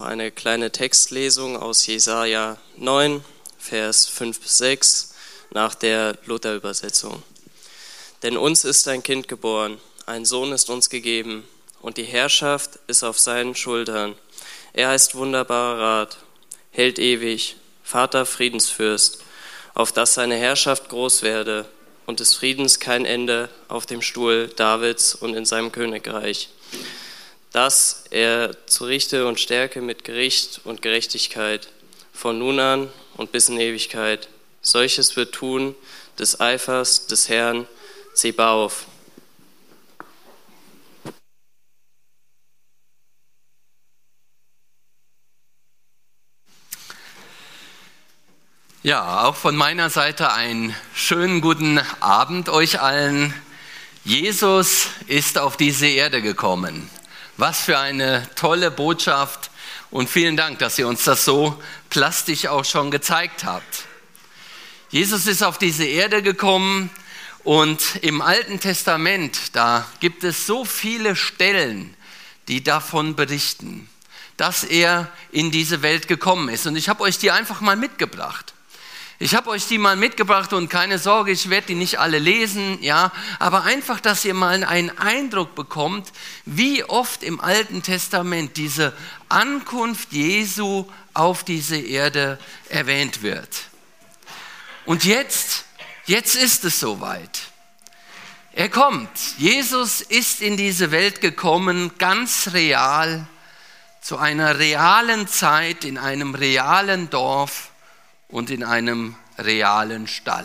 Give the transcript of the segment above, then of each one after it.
Eine kleine Textlesung aus Jesaja 9, Vers 5-6 nach der Luther-Übersetzung. Denn uns ist ein Kind geboren, ein Sohn ist uns gegeben, und die Herrschaft ist auf seinen Schultern. Er heißt wunderbarer Rat, Held ewig, Vater Friedensfürst, auf dass seine Herrschaft groß werde und des Friedens kein Ende auf dem Stuhl Davids und in seinem Königreich. Dass er zu Richte und Stärke mit Gericht und Gerechtigkeit von nun an und bis in Ewigkeit. Solches wird tun des Eifers des Herrn Zebaoth. Ja, auch von meiner Seite einen schönen guten Abend euch allen. Jesus ist auf diese Erde gekommen. Was für eine tolle Botschaft und vielen Dank, dass ihr uns das so plastisch auch schon gezeigt habt. Jesus ist auf diese Erde gekommen und im Alten Testament, da gibt es so viele Stellen, die davon berichten, dass er in diese Welt gekommen ist. Und ich habe euch die einfach mal mitgebracht. Und keine Sorge, ich werde die nicht alle lesen, ja, aber einfach, dass ihr mal einen Eindruck bekommt, wie oft im Alten Testament diese Ankunft Jesu auf diese Erde erwähnt wird. Und jetzt ist es soweit. Er kommt. Jesus ist in diese Welt gekommen, ganz real, zu einer realen Zeit, in einem realen Dorf und in einem realen Stall.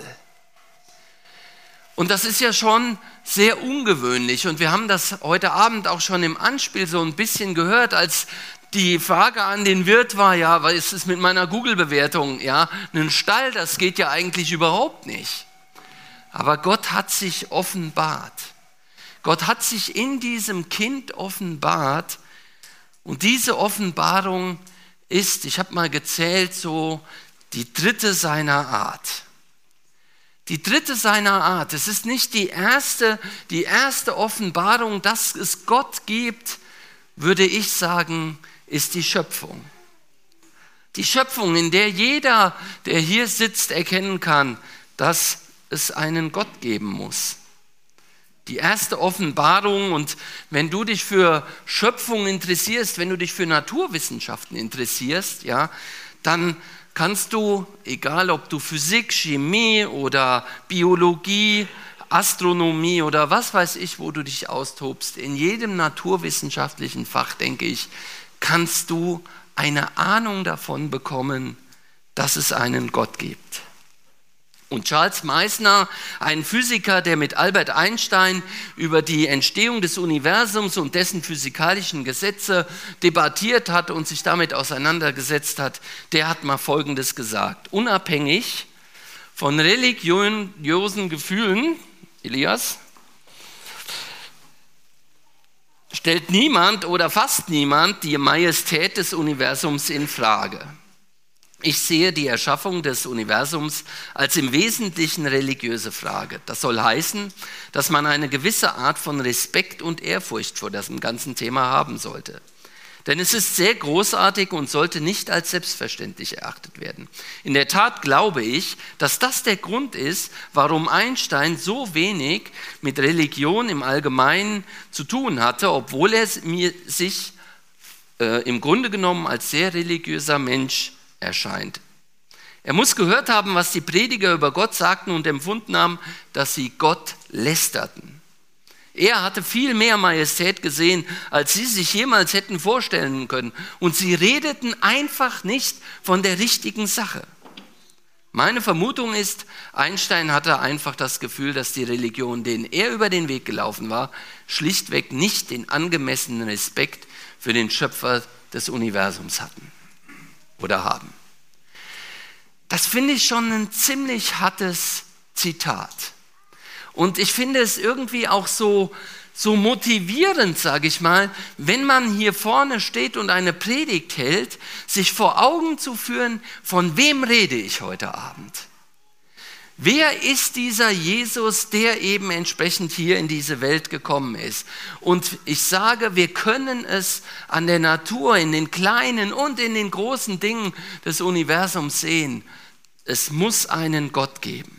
Und das ist ja schon sehr ungewöhnlich und wir haben das heute Abend auch schon im Anspiel so ein bisschen gehört, als die Frage an den Wirt war, ja, was ist es mit meiner Google-Bewertung? Ja, ein Stall, das geht ja eigentlich überhaupt nicht. Aber Gott hat sich offenbart. Gott hat sich in diesem Kind offenbart und diese Offenbarung ist, ich habe mal gezählt, so die dritte seiner Art. Die dritte seiner Art. Es ist nicht die erste Offenbarung, dass es Gott gibt, würde ich sagen, ist die Schöpfung. Die Schöpfung, in der jeder, der hier sitzt, erkennen kann, dass es einen Gott geben muss. Die erste Offenbarung, und wenn du dich für Schöpfung interessierst, wenn du dich für Naturwissenschaften interessierst, ja, dann kannst du, egal ob du Physik, Chemie oder Biologie, Astronomie oder was weiß ich, wo du dich austobst, in jedem naturwissenschaftlichen Fach, denke ich, kannst du eine Ahnung davon bekommen, dass es einen Gott gibt. Und Charles Meissner, ein Physiker, der mit Albert Einstein über die Entstehung des Universums und dessen physikalischen Gesetze debattiert hat und sich damit auseinandergesetzt hat, der hat mal Folgendes gesagt: Unabhängig von religiösen Gefühlen, Elias, stellt niemand oder fast niemand die Majestät des Universums in Frage. Ich sehe die Erschaffung des Universums als im Wesentlichen religiöse Frage. Das soll heißen, dass man eine gewisse Art von Respekt und Ehrfurcht vor diesem ganzen Thema haben sollte. Denn es ist sehr großartig und sollte nicht als selbstverständlich erachtet werden. In der Tat glaube ich, dass das der Grund ist, warum Einstein so wenig mit Religion im Allgemeinen zu tun hatte, obwohl er sich im Grunde genommen als sehr religiöser Mensch erscheint. Er muss gehört haben, was die Prediger über Gott sagten und empfunden haben, dass sie Gott lästerten. Er hatte viel mehr Majestät gesehen, als sie sich jemals hätten vorstellen können. Und sie redeten einfach nicht von der richtigen Sache. Meine Vermutung ist, Einstein hatte einfach das Gefühl, dass die Religionen, denen er über den Weg gelaufen war, schlichtweg nicht den angemessenen Respekt für den Schöpfer des Universums hatten oder haben. Das finde ich schon ein ziemlich hartes Zitat. Und ich finde es irgendwie auch so motivierend, sage ich mal, wenn man hier vorne steht und eine Predigt hält, sich vor Augen zu führen, von wem rede ich heute Abend? Wer ist dieser Jesus, der eben entsprechend hier in diese Welt gekommen ist? Und ich sage, wir können es an der Natur, in den kleinen und in den großen Dingen des Universums sehen. Es muss einen Gott geben.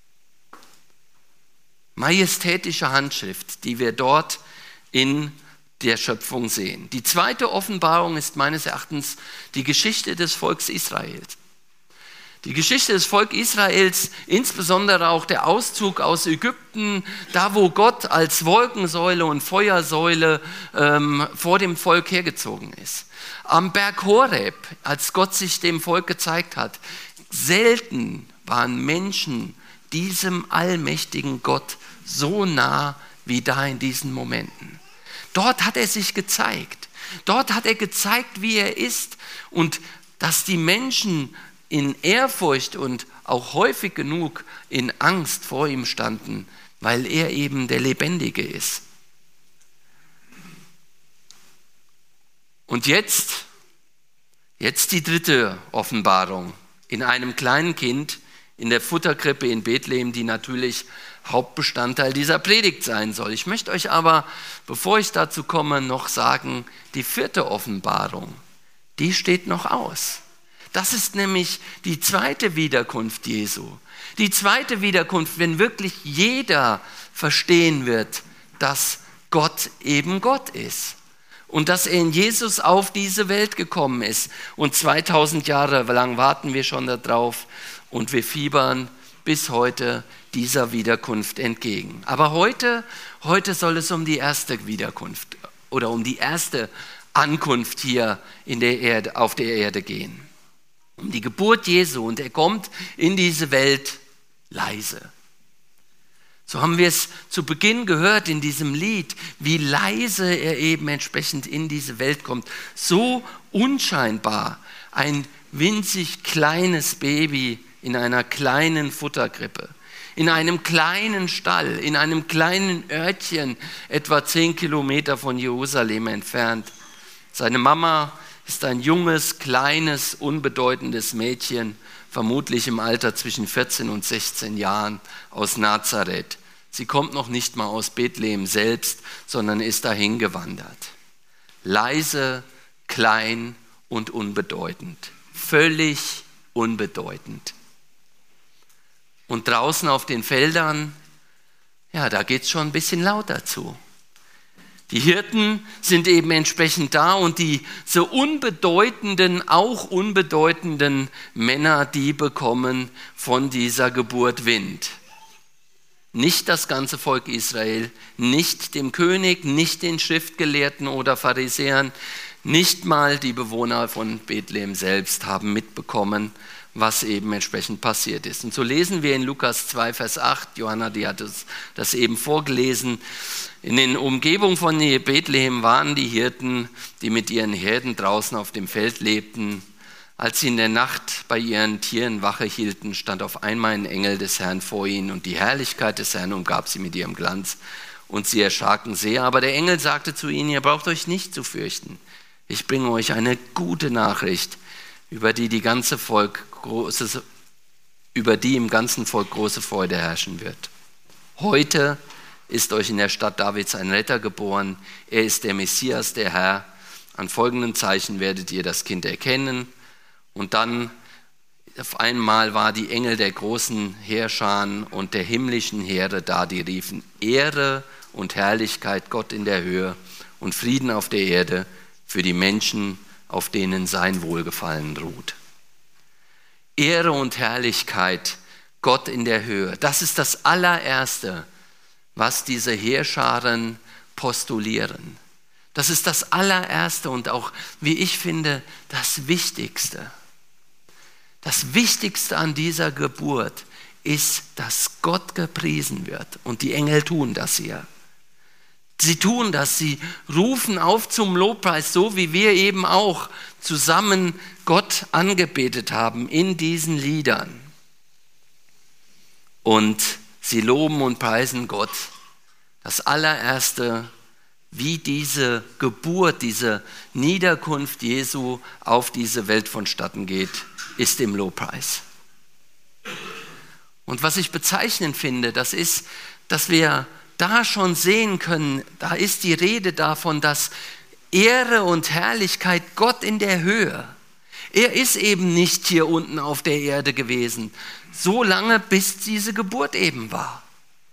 Majestätische Handschrift, die wir dort in der Schöpfung sehen. Die zweite Offenbarung ist meines Erachtens die Geschichte des Volkes Israels. Die Geschichte des Volkes Israels, insbesondere auch der Auszug aus Ägypten, da wo Gott als Wolkensäule und Feuersäule vor dem Volk hergezogen ist. Am Berg Horeb, als Gott sich dem Volk gezeigt hat, selten waren Menschen diesem allmächtigen Gott so nah wie da in diesen Momenten. Dort hat er sich gezeigt. Dort hat er gezeigt, wie er ist und dass die Menschen in Ehrfurcht und auch häufig genug in Angst vor ihm standen, weil er eben der Lebendige ist. Und jetzt die dritte Offenbarung in einem kleinen Kind in der Futterkrippe in Bethlehem, die natürlich Hauptbestandteil dieser Predigt sein soll. Ich möchte euch aber, bevor ich dazu komme, noch sagen, die vierte Offenbarung, die steht noch aus. Das ist nämlich die zweite Wiederkunft Jesu. Die zweite Wiederkunft, wenn wirklich jeder verstehen wird, dass Gott eben Gott ist. Und dass er in Jesus auf diese Welt gekommen ist. Und 2000 Jahre lang warten wir schon darauf und wir fiebern bis heute dieser Wiederkunft entgegen. Aber heute soll es um die erste Wiederkunft oder um die erste Ankunft hier auf der Erde gehen. Um die Geburt Jesu, und er kommt in diese Welt leise. So haben wir es zu Beginn gehört in diesem Lied, wie leise er eben entsprechend in diese Welt kommt. So unscheinbar, ein winzig kleines Baby in einer kleinen Futterkrippe, in einem kleinen Stall, in einem kleinen Örtchen, etwa 10 Kilometer von Jerusalem entfernt. Seine Mama ist ein junges, kleines, unbedeutendes Mädchen, vermutlich im Alter zwischen 14 und 16 Jahren aus Nazareth. Sie kommt noch nicht mal aus Bethlehem selbst, sondern ist dahin gewandert. Leise, klein und unbedeutend. Völlig unbedeutend. Und draußen auf den Feldern, ja, da geht es schon ein bisschen lauter zu. Die Hirten sind eben entsprechend da und die so unbedeutenden, auch unbedeutenden Männer, die bekommen von dieser Geburt Wind. Nicht das ganze Volk Israel, nicht dem König, nicht den Schriftgelehrten oder Pharisäern, nicht mal die Bewohner von Bethlehem selbst haben mitbekommen, was eben entsprechend passiert ist. Und so lesen wir in Lukas 2, Vers 8, Johanna, die hat das eben vorgelesen, in den Umgebungen von Bethlehem waren die Hirten, die mit ihren Herden draußen auf dem Feld lebten. Als sie in der Nacht bei ihren Tieren Wache hielten, stand auf einmal ein Engel des Herrn vor ihnen und die Herrlichkeit des Herrn umgab sie mit ihrem Glanz und sie erschraken sehr. Aber der Engel sagte zu ihnen, ihr braucht euch nicht zu fürchten. Ich bringe euch eine gute Nachricht, über die im ganzen Volk große Freude herrschen wird. Heute ist euch in der Stadt Davids ein Retter geboren. Er ist der Messias, der Herr. An folgenden Zeichen werdet ihr das Kind erkennen. Und dann auf einmal war die Engel der großen Heerscharen und der himmlischen Heere da, die riefen Ehre und Herrlichkeit Gott in der Höhe und Frieden auf der Erde für die Menschen, auf denen sein Wohlgefallen ruht. Ehre und Herrlichkeit Gott in der Höhe. Das ist das allererste, was diese Heerscharen postulieren. Das ist das allererste und auch, wie ich finde, das Wichtigste. Das Wichtigste an dieser Geburt ist, dass Gott gepriesen wird. Und die Engel tun das hier. Sie tun das, sie rufen auf zum Lobpreis, so wie wir eben auch zusammen Gott angebetet haben in diesen Liedern. Und sie loben und preisen Gott. Das allererste, wie diese Geburt, diese Niederkunft Jesu auf diese Welt vonstatten geht, ist im Lobpreis. Und was ich bezeichnend finde, das ist, dass wir da schon sehen können, da ist die Rede davon, dass Ehre und Herrlichkeit Gott in der Höhe. Er ist eben nicht hier unten auf der Erde gewesen, so lange bis diese Geburt eben war.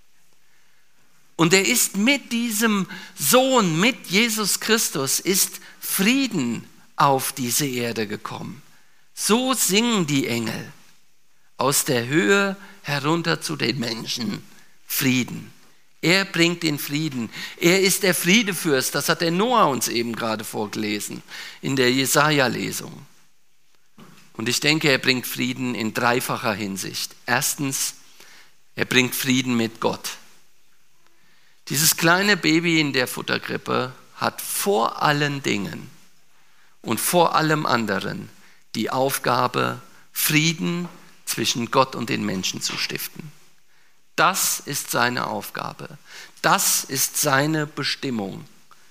Und er ist mit diesem Sohn, mit Jesus Christus, ist Frieden auf diese Erde gekommen. So singen die Engel aus der Höhe herunter zu den Menschen Frieden. Er bringt den Frieden. Er ist der Friedefürst. Das hat der Noah uns eben gerade vorgelesen in der Jesaja-Lesung. Und ich denke, er bringt Frieden in dreifacher Hinsicht. Erstens, er bringt Frieden mit Gott. Dieses kleine Baby in der Futterkrippe hat vor allen Dingen und vor allem anderen die Aufgabe, Frieden zwischen Gott und den Menschen zu stiften. Das ist seine Aufgabe. Das ist seine Bestimmung.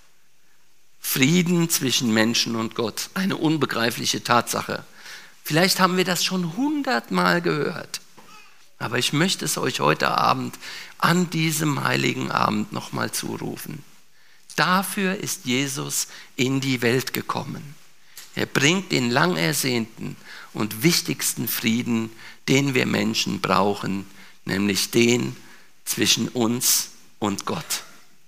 Frieden zwischen Menschen und Gott. Eine unbegreifliche Tatsache. Vielleicht haben wir das schon 100-mal gehört. Aber ich möchte es euch heute Abend an diesem heiligen Abend nochmal zurufen. Dafür ist Jesus in die Welt gekommen. Er bringt den lang ersehnten und wichtigsten Frieden, den wir Menschen brauchen, nämlich den zwischen uns und Gott.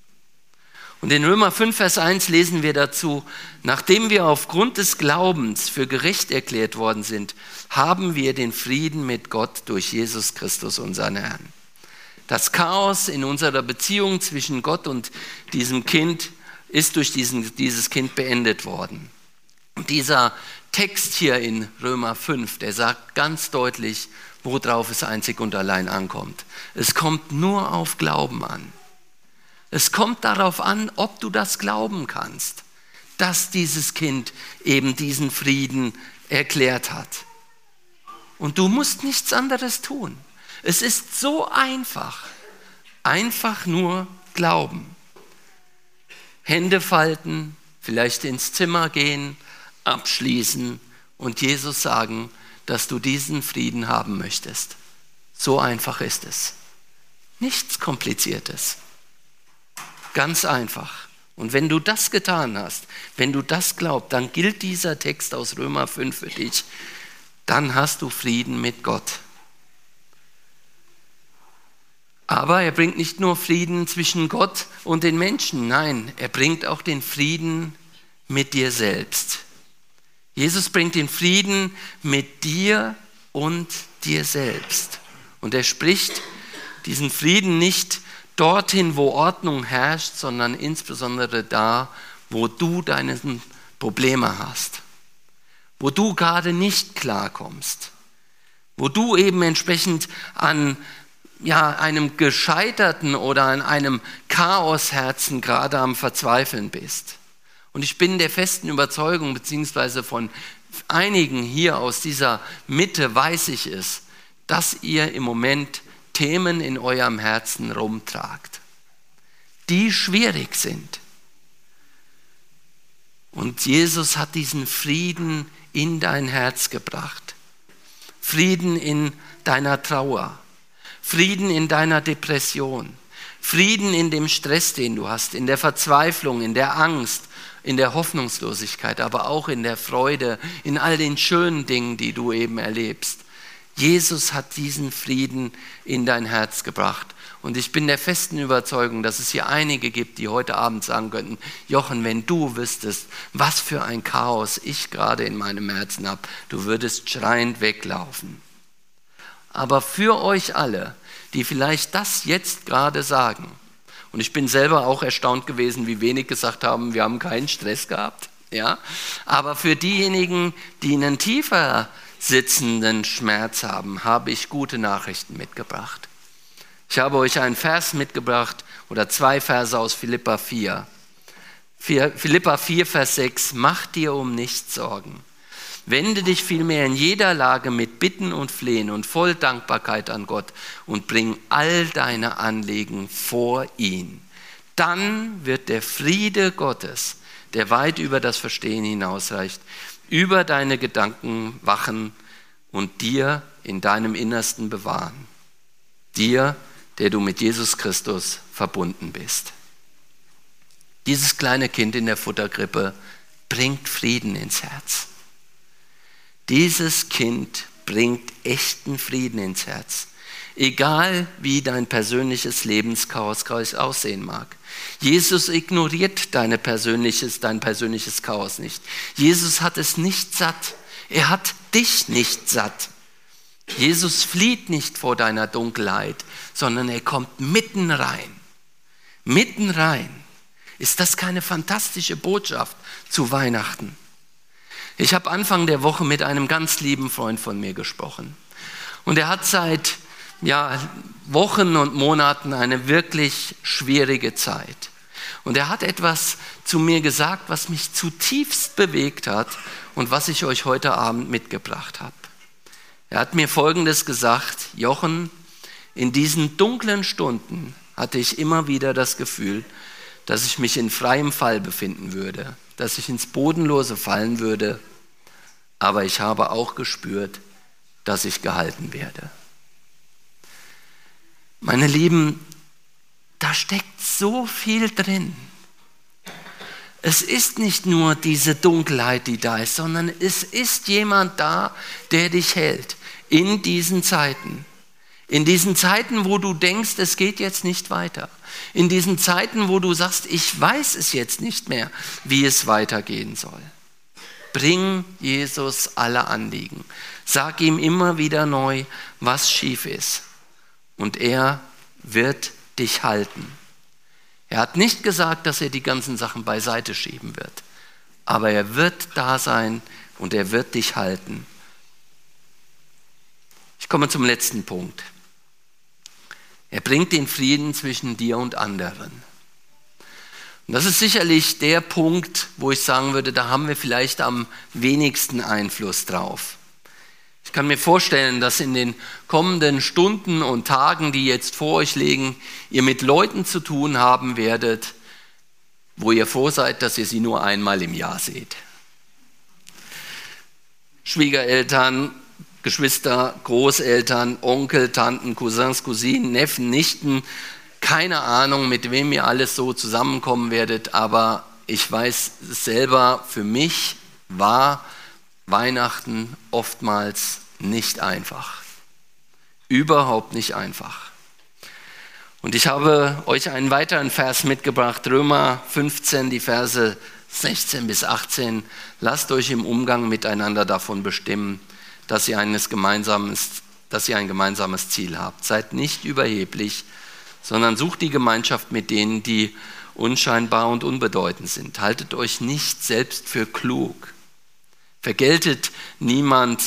Und in Römer 5, Vers 1 lesen wir dazu: Nachdem wir aufgrund des Glaubens für gerecht erklärt worden sind, haben wir den Frieden mit Gott durch Jesus Christus, unseren Herrn. Das Chaos in unserer Beziehung zwischen Gott und diesem Kind ist durch dieses Kind beendet worden. Und dieser Text hier in Römer 5, der sagt ganz deutlich, worauf es einzig und allein ankommt. Es kommt nur auf Glauben an. Es kommt darauf an, ob du das glauben kannst, dass dieses Kind eben diesen Frieden erklärt hat. Und du musst nichts anderes tun. Es ist so einfach. Einfach nur glauben. Hände falten, vielleicht ins Zimmer gehen, abschließen und Jesus sagen, dass du diesen Frieden haben möchtest. So einfach ist es. Nichts Kompliziertes. Ganz einfach. Und wenn du das getan hast, wenn du das glaubst, dann gilt dieser Text aus Römer 5 für dich. Dann hast du Frieden mit Gott. Aber er bringt nicht nur Frieden zwischen Gott und den Menschen. Nein, er bringt auch den Frieden mit dir selbst. Jesus bringt den Frieden mit dir und dir selbst. Und er spricht diesen Frieden nicht dorthin, wo Ordnung herrscht, sondern insbesondere da, wo du deine Probleme hast. Wo du gerade nicht klarkommst. Wo du eben entsprechend an einem gescheiterten oder an einem Chaosherzen gerade am Verzweifeln bist. Und ich bin der festen Überzeugung, beziehungsweise von einigen hier aus dieser Mitte weiß ich es, dass ihr im Moment Themen in eurem Herzen rumtragt, die schwierig sind. Und Jesus hat diesen Frieden in dein Herz gebracht. Frieden in deiner Trauer. Frieden in deiner Depression. Frieden in dem Stress, den du hast, in der Verzweiflung, in der Angst, in der Hoffnungslosigkeit, aber auch in der Freude, in all den schönen Dingen, die du eben erlebst. Jesus hat diesen Frieden in dein Herz gebracht. Und ich bin der festen Überzeugung, dass es hier einige gibt, die heute Abend sagen könnten: Jochen, wenn du wüsstest, was für ein Chaos ich gerade in meinem Herzen habe, du würdest schreiend weglaufen. Aber für euch alle, die vielleicht das jetzt gerade sagen, und ich bin selber auch erstaunt gewesen, wie wenig gesagt haben, wir haben keinen Stress gehabt, ja? Aber für diejenigen, die einen tiefer sitzenden Schmerz haben, habe ich gute Nachrichten mitgebracht. Ich habe euch einen Vers mitgebracht oder 2 Verse aus Philipper 4. Philipper 4, Vers 6. Mach dir um nichts Sorgen. Wende dich vielmehr in jeder Lage mit Bitten und Flehen und voll Dankbarkeit an Gott und bring all deine Anliegen vor ihn. Dann wird der Friede Gottes, der weit über das Verstehen hinausreicht, über deine Gedanken wachen und dir in deinem Innersten bewahren. Dir, der du mit Jesus Christus verbunden bist. Dieses kleine Kind in der Futterkrippe bringt Frieden ins Herz. Dieses Kind bringt echten Frieden ins Herz. Egal wie dein persönliches Lebenschaos aussehen mag. Jesus ignoriert dein persönliches Chaos nicht. Jesus hat es nicht satt. Er hat dich nicht satt. Jesus flieht nicht vor deiner Dunkelheit, sondern er kommt mitten rein. Mitten rein. Ist das keine fantastische Botschaft zu Weihnachten? Ich habe Anfang der Woche mit einem ganz lieben Freund von mir gesprochen. Und er hat seit Wochen und Monaten eine wirklich schwierige Zeit. Und er hat etwas zu mir gesagt, was mich zutiefst bewegt hat und was ich euch heute Abend mitgebracht habe. Er hat mir Folgendes gesagt: Jochen, in diesen dunklen Stunden hatte ich immer wieder das Gefühl, dass ich mich in freiem Fall befinden würde, dass ich ins Bodenlose fallen würde, aber ich habe auch gespürt, dass ich gehalten werde. Meine Lieben, da steckt so viel drin. Es ist nicht nur diese Dunkelheit, die da ist, sondern es ist jemand da, der dich hält in diesen Zeiten. In diesen Zeiten, wo du denkst, es geht jetzt nicht weiter. In diesen Zeiten, wo du sagst, ich weiß es jetzt nicht mehr, wie es weitergehen soll. Bring Jesus alle Anliegen. Sag ihm immer wieder neu, was schief ist. Und er wird dich halten. Er hat nicht gesagt, dass er die ganzen Sachen beiseite schieben wird. Aber er wird da sein und er wird dich halten. Ich komme zum letzten Punkt. Er bringt den Frieden zwischen dir und anderen. Und das ist sicherlich der Punkt, wo ich sagen würde, da haben wir vielleicht am wenigsten Einfluss drauf. Ich kann mir vorstellen, dass in den kommenden Stunden und Tagen, die jetzt vor euch liegen, ihr mit Leuten zu tun haben werdet, wo ihr froh seid, dass ihr sie nur einmal im Jahr seht. Schwiegereltern, Geschwister, Großeltern, Onkel, Tanten, Cousins, Cousinen, Neffen, Nichten, keine Ahnung, mit wem ihr alles so zusammenkommen werdet, aber ich weiß selber, für mich war Weihnachten oftmals nicht einfach. Überhaupt nicht einfach. Und ich habe euch einen weiteren Vers mitgebracht, Römer 15, die Verse 16 bis 18. Lasst euch im Umgang miteinander davon bestimmen, dass ihr ein gemeinsames Ziel habt. Seid nicht überheblich, sondern sucht die Gemeinschaft mit denen, die unscheinbar und unbedeutend sind. Haltet euch nicht selbst für klug. Vergeltet niemanden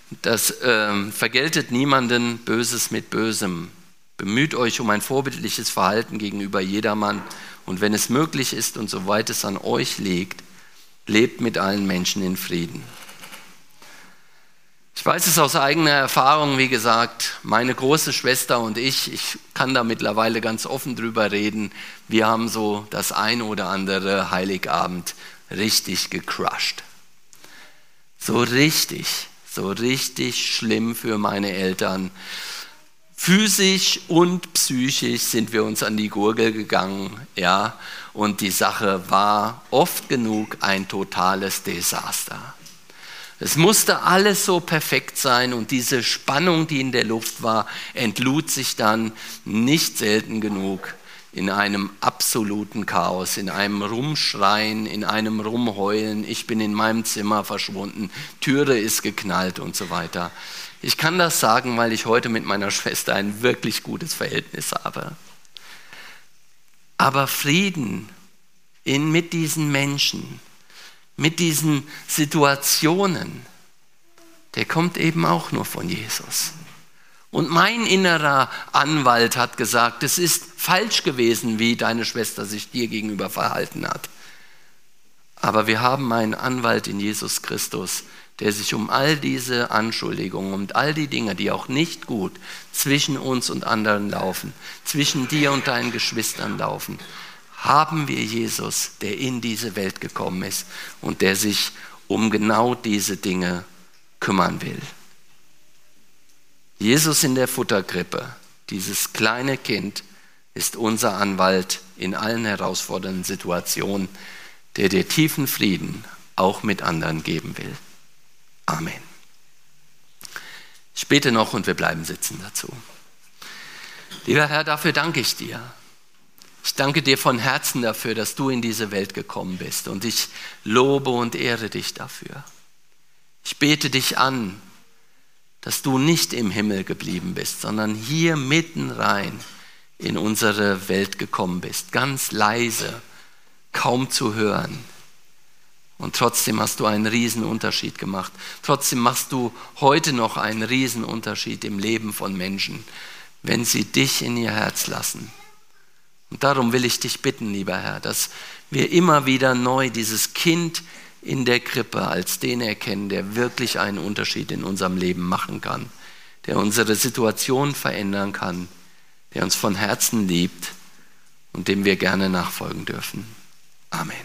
Böses mit Bösem. Bemüht euch um ein vorbildliches Verhalten gegenüber jedermann und wenn es möglich ist und soweit es an euch liegt, lebt mit allen Menschen in Frieden. Ich weiß es aus eigener Erfahrung, wie gesagt, meine große Schwester und ich kann da mittlerweile ganz offen drüber reden, wir haben so das ein oder andere Heiligabend richtig gecrushed. So richtig schlimm für meine Eltern. Physisch und psychisch sind wir uns an die Gurgel gegangen, ja, und die Sache war oft genug ein totales Desaster. Es musste alles so perfekt sein und diese Spannung, die in der Luft war, entlud sich dann nicht selten genug in einem absoluten Chaos, in einem Rumschreien, in einem Rumheulen. Ich bin in meinem Zimmer verschwunden, Türe ist geknallt und so weiter. Ich kann das sagen, weil ich heute mit meiner Schwester ein wirklich gutes Verhältnis habe. Aber Frieden mit diesen Menschen, mit diesen Situationen, der kommt eben auch nur von Jesus. Und mein innerer Anwalt hat gesagt, es ist falsch gewesen, wie deine Schwester sich dir gegenüber verhalten hat. Aber wir haben einen Anwalt in Jesus Christus, der sich um all diese Anschuldigungen und all die Dinge, die auch nicht gut zwischen uns und anderen laufen, zwischen dir und deinen Geschwistern laufen, haben wir Jesus, der in diese Welt gekommen ist und der sich um genau diese Dinge kümmern will. Jesus in der Futterkrippe Dieses kleine Kind ist unser Anwalt in allen herausfordernden Situationen, der dir tiefen Frieden auch mit anderen geben will. Amen. Ich bete noch und wir bleiben sitzen dazu. Lieber Herr, dafür danke ich dir. Ich danke dir von Herzen dafür, dass du in diese Welt gekommen bist und ich lobe und ehre dich dafür. Ich bete dich an, dass du nicht im Himmel geblieben bist, sondern hier mitten rein in unsere Welt gekommen bist, ganz leise, kaum zu hören. Und trotzdem hast du einen Riesenunterschied gemacht. Trotzdem machst du heute noch einen Riesenunterschied im Leben von Menschen, wenn sie dich in ihr Herz lassen. Und darum will ich dich bitten, lieber Herr, dass wir immer wieder neu dieses Kind in der Krippe als den erkennen, der wirklich einen Unterschied in unserem Leben machen kann, der unsere Situation verändern kann, der uns von Herzen liebt und dem wir gerne nachfolgen dürfen. Amen.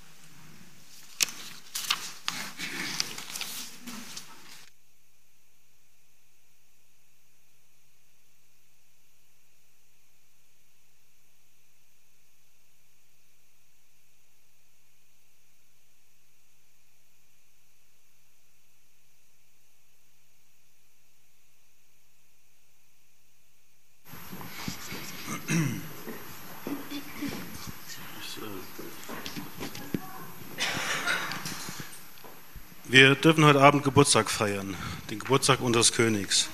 Wir dürfen heute Abend Geburtstag feiern, den Geburtstag unseres Königs.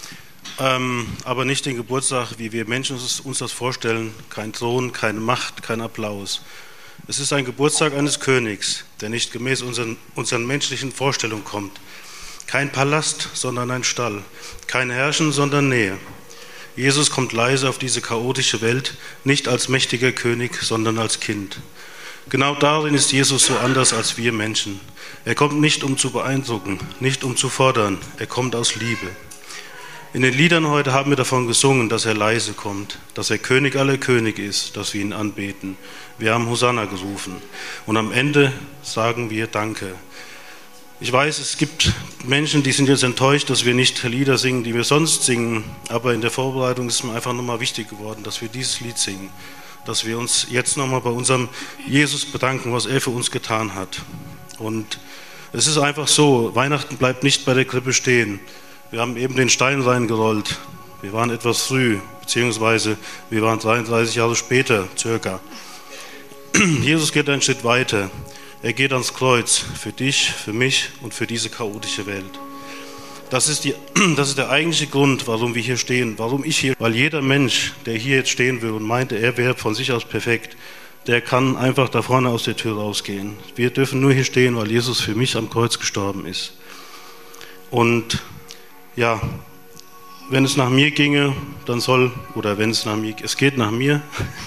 Aber nicht den Geburtstag, wie wir Menschen uns das vorstellen, kein Thron, keine Macht, kein Applaus. Es ist ein Geburtstag eines Königs, der nicht gemäß unseren menschlichen Vorstellungen kommt. Kein Palast, sondern ein Stall, kein Herrschen, sondern Nähe. Jesus kommt leise auf diese chaotische Welt, nicht als mächtiger König, sondern als Kind. Genau darin ist Jesus so anders als wir Menschen. Er kommt nicht, um zu beeindrucken, nicht um zu fordern, er kommt aus Liebe. In den Liedern heute haben wir davon gesungen, dass er leise kommt, dass er König aller Könige ist, dass wir ihn anbeten. Wir haben Hosanna gerufen und am Ende sagen wir Danke. Ich weiß, es gibt Menschen, die sind jetzt enttäuscht, dass wir nicht Lieder singen, die wir sonst singen, aber in der Vorbereitung ist mir einfach nochmal wichtig geworden, dass wir dieses Lied singen. Dass wir uns jetzt nochmal bei unserem Jesus bedanken, was er für uns getan hat. Und es ist einfach so, Weihnachten bleibt nicht bei der Krippe stehen. Wir haben eben den Stein reingerollt. Wir waren etwas früh, beziehungsweise wir waren 33 Jahre später, circa. Jesus geht einen Schritt weiter. Er geht ans Kreuz für dich, für mich und für diese chaotische Welt. Das ist der eigentliche Grund, warum wir hier stehen, warum ich hier, weil jeder Mensch, der hier jetzt stehen will und meinte, er wäre von sich aus perfekt, der kann einfach da vorne aus der Tür rausgehen. Wir dürfen nur hier stehen, weil Jesus für mich am Kreuz gestorben ist. Und ja, wenn es nach mir ginge, dann es geht nach mir,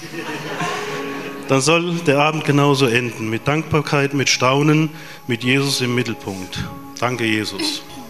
dann soll der Abend genauso enden, mit Dankbarkeit, mit Staunen, mit Jesus im Mittelpunkt. Danke, Jesus.